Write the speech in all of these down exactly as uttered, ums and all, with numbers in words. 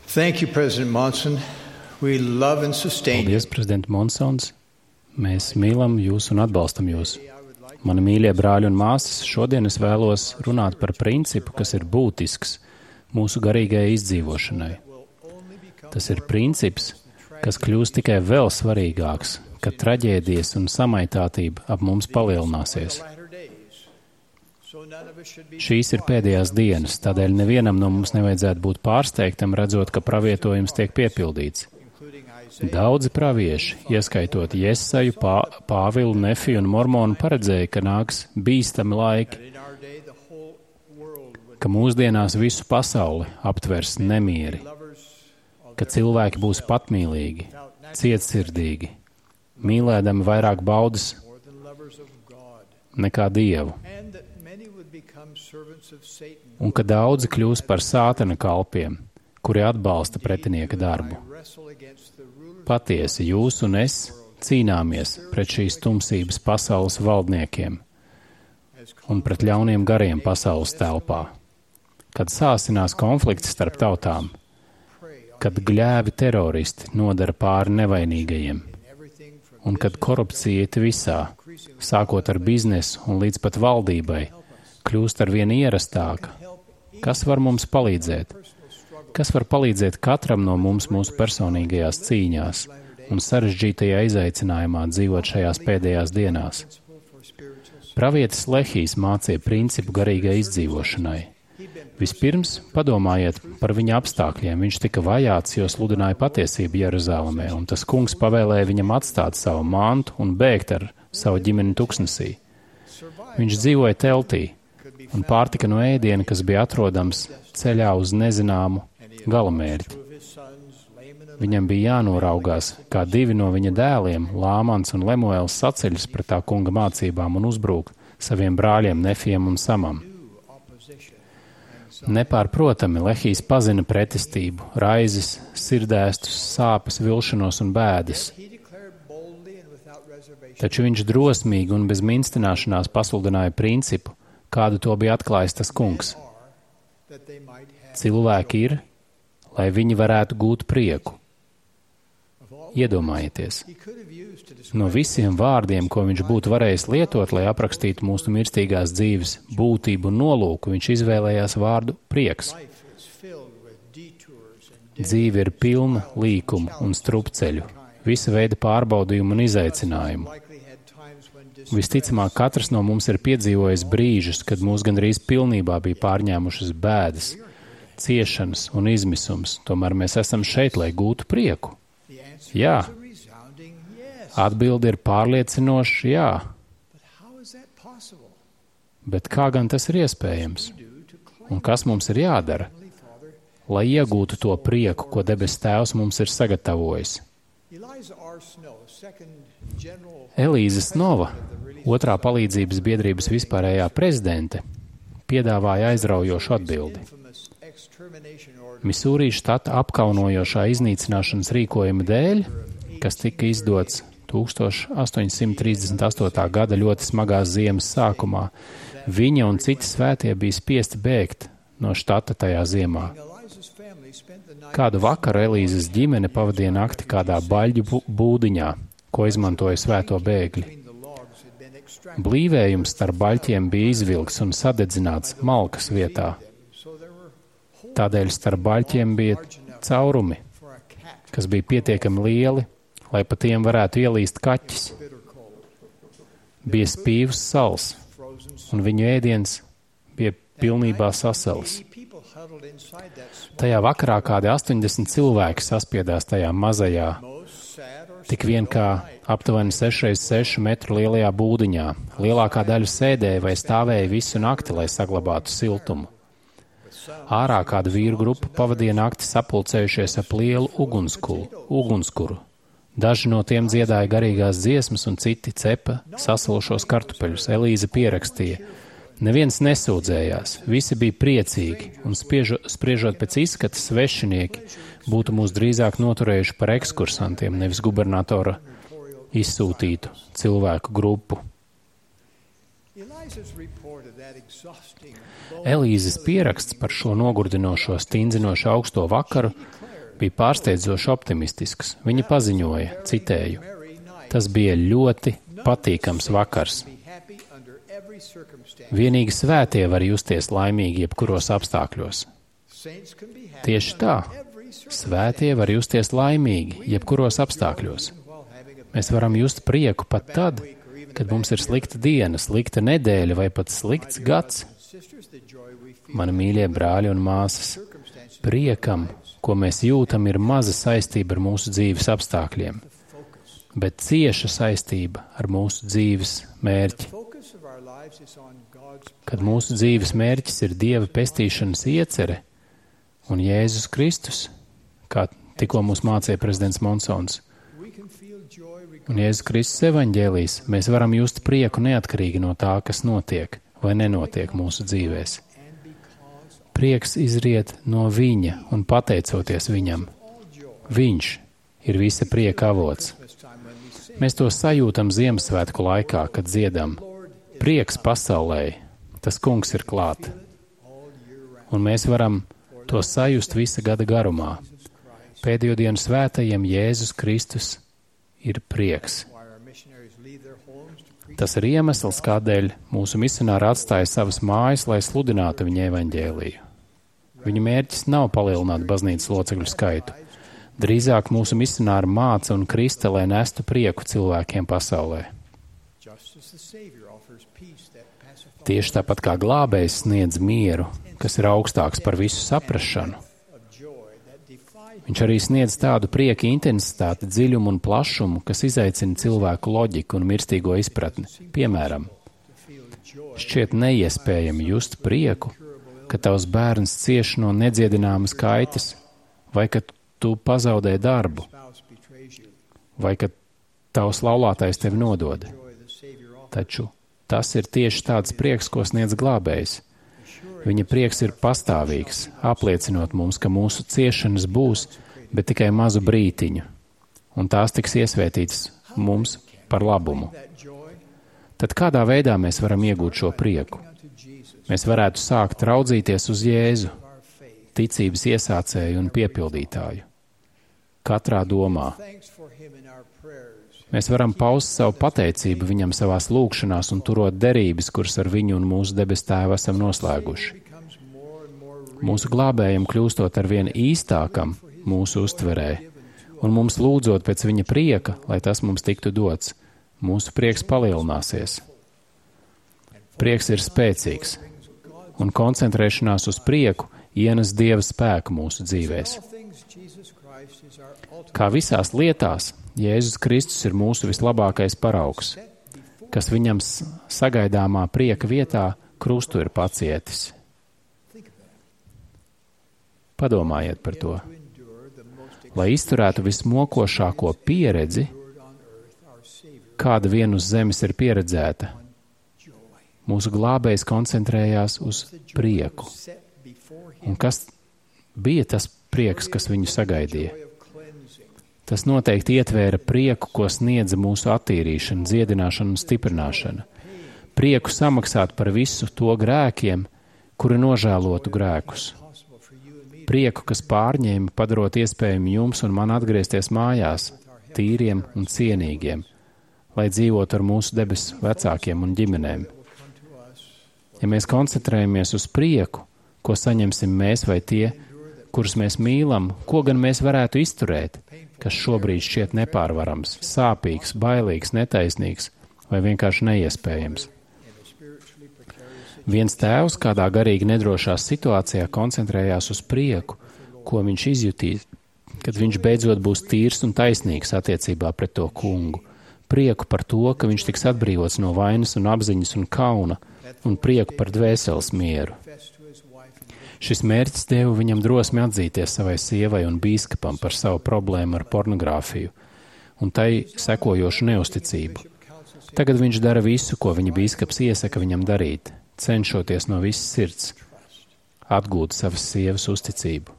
Thank you, President Monson. We love and sustain you. Paldies, prezident Monsons. Mēs mīlam jūs un atbalstam jūs. Mani mīļie brāļi un māsas, šodien es vēlos runāt par principu, kas ir būtisks mūsu garīgajai izdzīvošanai. Tas ir princips, kas kļūs tikai vēl svarīgāks, kad traģēdijas un samaitātība ap mums palielināsies. Šīs ir pēdējās dienas, tādēļ nevienam no mums nevajadzētu būt pārsteigtam, redzot, ka pravietojums tiek piepildīts. Daudzi pravieši, ieskaitot Jesaju, Pā, Pāvilu, Nefiju un Mormonu, paredzēja, ka nāks bīstami laiki, ka mūsdienās visu pasauli aptvers nemieri, ka cilvēki būs patmīlīgi, cietsirdīgi, mīlēdami vairāk baudas nekā Dievu, un ka daudzi kļūs par sātana kalpiem, kuri atbalsta pretinieka darbu. Patiesi, jūs un es cīnāmies pret šīs tumsības pasaules valdniekiem un pret ļauniem gariem pasaules telpā. Kad sāsinās konflikts starp tautām, kad gļēvi teroristi nodara pāri nevainīgajiem, un kad korupcija iet visā, sākot ar biznesu un līdz pat valdībai, kļūst ar vien ierastāka, kas var mums palīdzēt? Kas var palīdzēt katram no mums mūsu personīgajās cīņās un sarežģītajā izaicinājumā dzīvot šajās pēdējās dienās? Pravietis Lehijs mācīja principu garīgai izdzīvošanai. Vispirms padomājiet par viņa apstākļiem. Viņš tika vajāts, jo sludināja patiesību Jeruzalemē, un tas kungs pavēlēja viņam atstāt savu mantu un bēgt ar savu ģimeni tuksnesī. Viņš dzīvoja teltī, un pārtika no ēdiena, kas bija atrodams ceļā uz nezināmu galamērķi. Viņam bija jānoraugās, kā divi no viņa dēliem, Lāmans un Lemuēls, saceļas pret tā kunga mācībām un uzbrūk saviem brāļiem Nefijam un Samam. Nepārprotami Lehijs pazina pretestību, raizes, sirdēstus, sāpes, vilšanos un bēdas. Taču viņš drosmīgi un bez minstināšanās pasludināja principu, kādu to bija atklājis tas kungs. Cilvēki ir, lai viņi varētu gūt prieku. Iedomājieties, no visiem vārdiem, ko viņš būtu varējis lietot, lai aprakstītu mūsu mirstīgās dzīves būtību un nolūku, viņš izvēlējās vārdu prieks. Dzīve ir pilna līkumu un strupceļu, visa veida pārbaudījumu un izaicinājumu. Visticamāk, katrs no mums ir piedzīvojis brīžus, kad mūs gandrīz pilnībā bija pārņēmušas bēdas, ciešanas un izmisums, tomēr mēs esam šeit, lai gūtu prieku. Jā. Atbilde ir pārliecinoša jā. Bet kā gan tas ir iespējams? Un kas mums ir jādara, lai iegūtu to prieku, ko debes Tēvs mums ir sagatavojis? Elīza Snova, otrā palīdzības biedrības vispārējā prezidente, piedāvāja aizraujošu atbildi. Misūrī štata apkaunojošā iznīcināšanas rīkojuma dēļ, kas tika izdots tūkstoš astoņsimt trīsdesmit astotā gada ļoti smagās ziemas sākumā, viņa un citi svētie bija spiesti bēgt no štata tajā ziemā. Kādu vakaru Elīzes ģimene pavadīja nakti kādā baļģu būdiņā, ko izmantoja svēto bēgļi. Blīvējums starp baļķiem bija izvilkts un sadedzināts malkas vietā. Tādēļ starp baļķiem bija caurumi, kas bija pietiekami lieli, lai pa tiem varētu ielīst kaķis. Bija spīvs sals, un viņu ēdiens bija pilnībā sasalis. Tajā vakarā kādi astoņdesmit cilvēki saspiedās tajā mazajā, tik vien kā aptuveni seši reiz seši metru lielajā būdiņā. Lielākā daļa sēdēja vai stāvēja visu nakti, lai saglabātu siltumu. Ārā kādu vīru grupu pavadīja nakti sapulcējušies ap lielu ugunskulu, ugunskuru. Daži no tiem dziedāja garīgās dziesmas un citi cepa sasalušos kartupeļus. Elīza pierakstīja. Neviens nesūdzējās, visi bija priecīgi, un spiežo, spriežot pēc izskata svešinieki būtu mūs drīzāk noturējuši par ekskursantiem, nevis gubernatora izsūtītu cilvēku grupu. Elīzes pieraksts par šo nogurdinošo, stindzinošo augsto vakaru bija pārsteidzoši optimistisks. Viņa paziņoja, citēju, tas bija ļoti patīkams vakars. Vienīgi svētie var justies laimīgi jebkuros apstākļos. Tieši tā, svētie var justies laimīgi jebkuros apstākļos. Mēs varam just prieku pat tad, kad mums ir slikta diena, slikta nedēļa vai pat slikts gads. Mani mīļie brāļi un māsas, priekam, ko mēs jūtam, ir maza saistība ar mūsu dzīves apstākļiem, bet cieša saistība ar mūsu dzīves mērķi. Kad mūsu dzīves mērķis ir Dieva pestīšanas iecere un Jēzus Kristus, kā tikko mūs mācīja prezidents Monsons, un Jēzus Kristus evaņģēlijs, mēs varam just prieku neatkarīgi no tā, kas notiek vai nenotiek mūsu dzīvēs. Prieks izriet no viņa un pateicoties viņam. Viņš ir visa prieka avots. Mēs to sajūtam Ziemassvētku laikā, kad dziedam. Prieks pasaulē, tas kungs ir klāt. Un mēs varam to sajust visa gada garumā. Pēdējo dienu svētajiem Jēzus Kristus ir prieks. Tas ir iemesls, kādēļ mūsu misionāri atstāja savas mājas, lai sludinātu viņa evaņģēliju. Viņu mērķis nav palielināt baznīcas locekļu skaitu. Drīzāk mūsu misionāri māca un krista, lai nestu prieku cilvēkiem pasaulē. Tieši tāpat kā glābējs sniedz mieru, kas ir augstāks par visu saprašanu, viņš arī sniedz tādu prieka intensitāti, dziļumu un plašumu, kas izaicina cilvēku loģiku un mirstīgo izpratni. Piemēram, šķiet neiespējami just prieku, ka tavs bērns cieš no nedziedināmas kaitas, vai ka tu pazaudē darbu, vai ka tavs laulātais tevi nodod. Taču tas ir tieši tāds prieks, ko sniedz glābējs. Viņa prieks ir pastāvīgs, apliecinot mums, ka mūsu ciešanas būs, bet tikai mazu brītiņu, un tās tiks iesvētītas mums par labumu. Tad kādā veidā mēs varam iegūt šo prieku? Mēs varētu sākt raudzīties uz Jēzu, ticības iesācēju un piepildītāju. Katrā domā. Mēs varam paust savu pateicību viņam savās lūgšanās un turot derības, kuras ar viņu un mūsu debes tēvu esam noslēguši. Mūsu glābējam kļūstot ar vien īstākam mūsu uztverē, un mums lūdzot pēc viņa prieka, lai tas mums tiktu dots, mūsu prieks palielināsies. Prieks ir spēcīgs, un koncentrēšanās uz prieku ienes Dieva spēku mūsu dzīvēs. Kā visās lietās, Jēzus Kristus ir mūsu vislabākais paraugs, kas viņam sagaidāmā prieka vietā krustu ir pacietis. Padomājiet par to. Lai izturētu vismokošāko pieredzi, kāda vien uz zemes ir pieredzēta, mūsu glābējs koncentrējās uz prieku. Un kas bija tas prieks, kas viņu sagaidīja? Tas noteikti ietvēra prieku, ko sniedza mūsu attīrīšana, dziedināšana un stiprināšana. Prieku samaksāt par visu to grēkiem, kuri nožēlotu grēkus. Prieku, kas pārņēma, padarot iespējami jums un man atgriezties mājās, tīriem un cienīgiem, lai dzīvotu ar mūsu debesu vecākiem un ģimenēm. Ja mēs koncentrējamies uz prieku, ko saņemsim mēs vai tie, kurus mēs mīlam, ko gan mēs varētu izturēt, kas šobrīd šķiet nepārvarams, sāpīgs, bailīgs, netaisnīgs vai vienkārši neiespējams. Viens tēvs kādā garīgi nedrošā situācijā koncentrējās uz prieku, ko viņš izjutīs, kad viņš beidzot būs tīrs un taisnīgs attiecībā pret to kungu. Prieku par to, ka viņš tiks atbrīvots no vainas un apziņas un kauna, un prieku par dvēseles mieru. Šis mērķis deva viņam drosmi atzīties savai sievai un bīskapam par savu problēmu ar pornogrāfiju un tai sekojošu neusticību. Tagad viņš dara visu, ko viņa bīskaps iesaka viņam darīt, cenšoties no visas sirds atgūt savas sievas uzticību.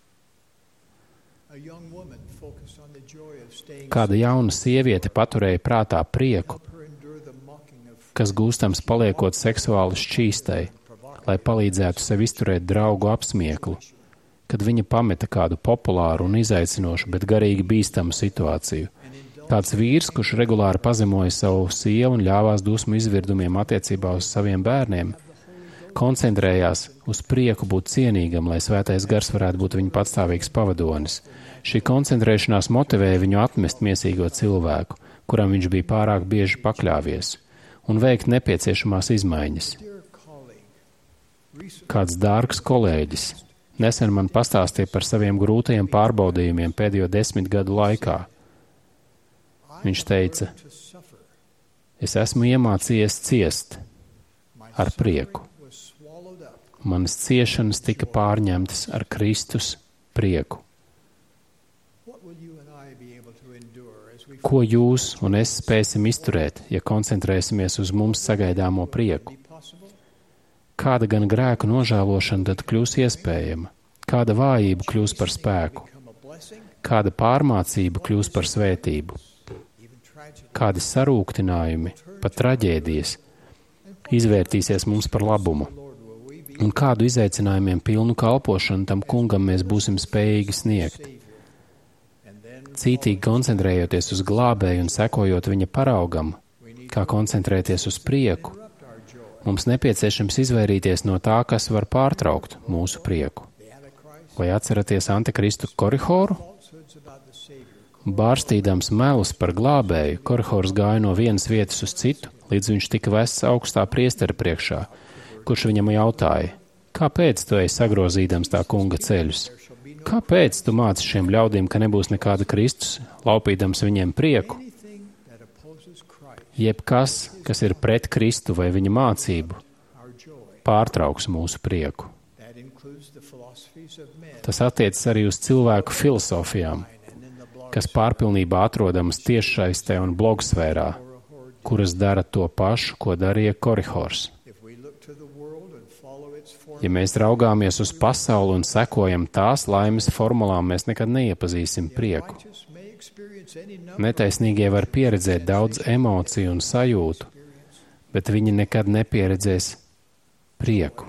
Kāda jauna sieviete paturēja prātā prieku, kas gūstams paliekot seksuāli šķīstai, lai palīdzētu sev izturēt draugu apsmieklu, kad viņa pameta kādu populāru un izaicinošu, bet garīgi bīstamu situāciju. Tāds vīrs, kurš regulāri pazemoja savu sievu un ļāvās dusmu izvirdumiem attiecībā uz saviem bērniem, koncentrējās uz prieku būt cienīgam, lai svētais gars varētu būt viņa patstāvīgs pavadonis. Šī koncentrēšanās motivēja viņu atmest miesīgo cilvēku, kuram viņš bija pārāk bieži pakļāvies, un veikt nepieciešamās izmaiņas. Kāds dārgs kolēģis nesen man pastāstīja par saviem grūtajiem pārbaudījumiem pēdējo desmit gadu laikā. Viņš teica, es esmu iemācījies ciest ar prieku. Manas ciešanas tika pārņemtas ar Kristus prieku. Ko jūs un es spēsim izturēt, ja koncentrēsimies uz mums sagaidāmo prieku? Kāda gan grēku nožēlošana tad kļūs iespējama? Kāda vājība kļūs par spēku? Kāda pārmācība kļūs par svētību? Kādi sarūktinājumi, pat traģēdijas, izvērtīsies mums par labumu? Un kādu izaicinājumiem pilnu kalpošanu tam kungam mēs būsim spējīgi sniegt? Cītīgi koncentrējoties uz glābēju un sekojot viņa paraugam, kā koncentrēties uz prieku, mums nepieciešams izvairīties no tā, kas var pārtraukt mūsu prieku. Vai atceraties Antikristu Korihoru? Bārstīdams melus par glābēju, Korihors gāja no vienas vietas uz citu, līdz viņš tika vests augstā priestera priekšā, kurš viņam jautāja, kāpēc tu ej sagrozīdams tā kunga ceļus? Kāpēc tu māci šiem ļaudīm, ka nebūs nekāda Kristus, laupīdams viņiem prieku? Jebkas, kas ir pret Kristu vai viņa mācību, pārtrauks mūsu prieku. Tas attiecas arī uz cilvēku filosofijām, kas pārpilnībā atrodamas tiešsaistē un blogsfērā, kuras dara to pašu, ko darīja Korihors. Ja mēs raugāmies uz pasauli un sekojam tās laimes formulām, mēs nekad neiepazīsim prieku. Netaisnīgie var pieredzēt daudz emociju un sajūtu, bet viņi nekad nepieredzēs prieku.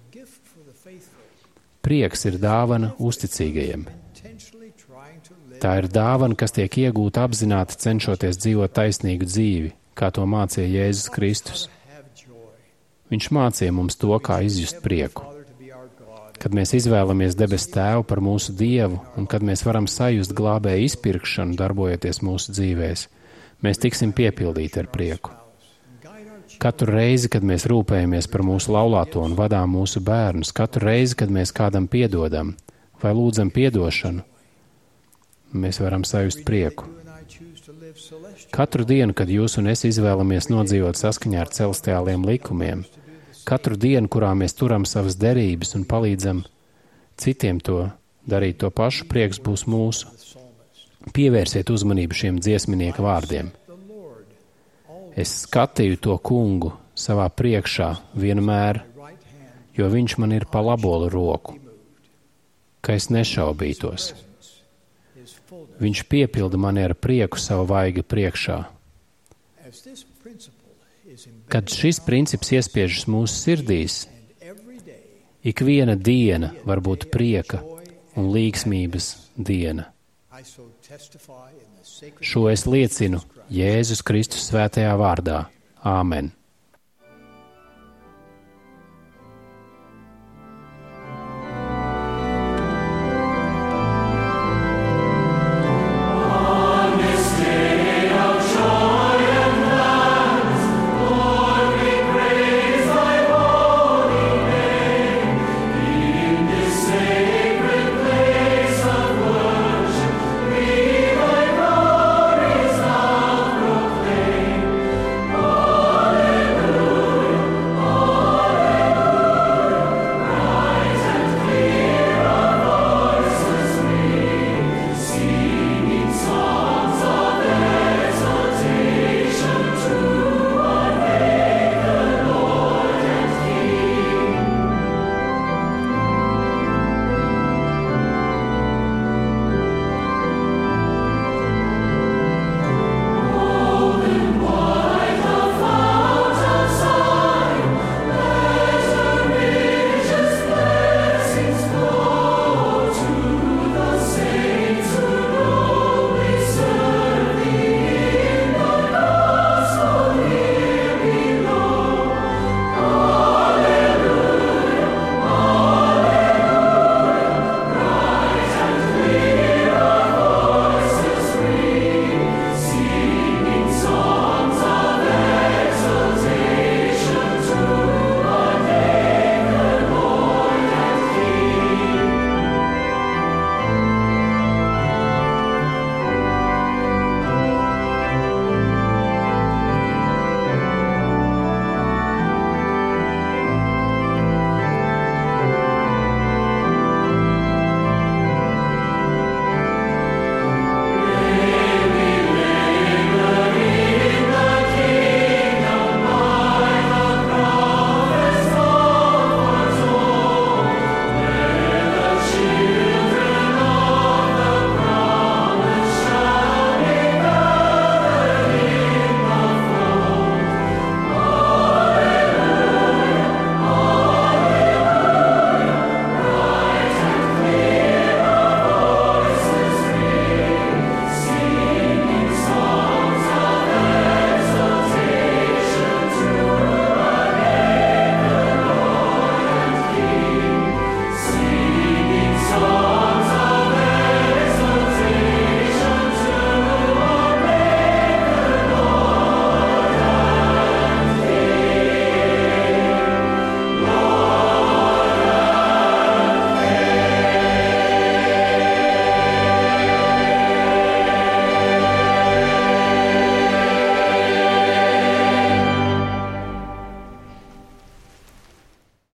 Prieks ir dāvana uzticīgajiem. Tā ir dāvana, kas tiek iegūta apzināti cenšoties dzīvot taisnīgu dzīvi, kā to mācīja Jēzus Kristus. Viņš mācīja mums to, kā izjust prieku. Kad mēs izvēlamies debesu Tēvu par mūsu Dievu un kad mēs varam sajust glābēju izpirkšanu, darbojoties mūsu dzīvēs, mēs tiksim piepildīti ar prieku. Katru reizi, kad mēs rūpējamies par mūsu laulāto un vadām mūsu bērnus, katru reizi, kad mēs kādam piedodam vai lūdzam piedošanu, mēs varam sajust prieku. Katru dienu, kad jūs un es izvēlamies nodzīvot saskaņā ar celestiāliem likumiem, katru dienu, kurā mēs turam savas derības un palīdzam citiem to darīt to pašu, prieks būs mūsu. Pievērsiet uzmanību šiem dziesminieku vārdiem. Es skatīju to kungu savā priekšā vienmēr, jo viņš man ir pa labolu roku, ka es nešaubītos. Viņš piepilda mani ar prieku savu vaiga priekšā. Kad šis princips iespiežas mūsu sirdīs, ik viena diena var būt prieka un līgsmības diena. Šo es liecinu Jēzus Kristus svētajā vārdā. Āmen.